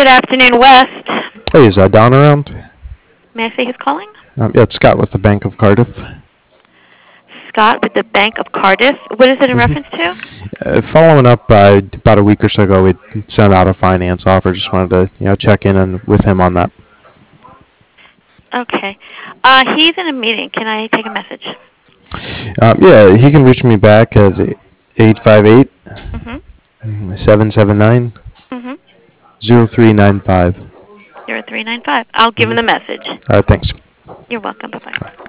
Good afternoon, West. Hey, is Don around? May I say who's calling? Yeah, it's Scott with the Bank of Cardiff. Scott with the Bank of Cardiff. What is it in hmm reference to? Following up, about a week or so ago, we sent out a finance offer. Just wanted to, check in with him on that. Okay. He's in a meeting. Can I take a message? Yeah, he can reach me back at 858 Mm-hmm. 779 Mm-hmm. 0395. 0395. I'll give him the message. Thanks. You're welcome. Bye-bye.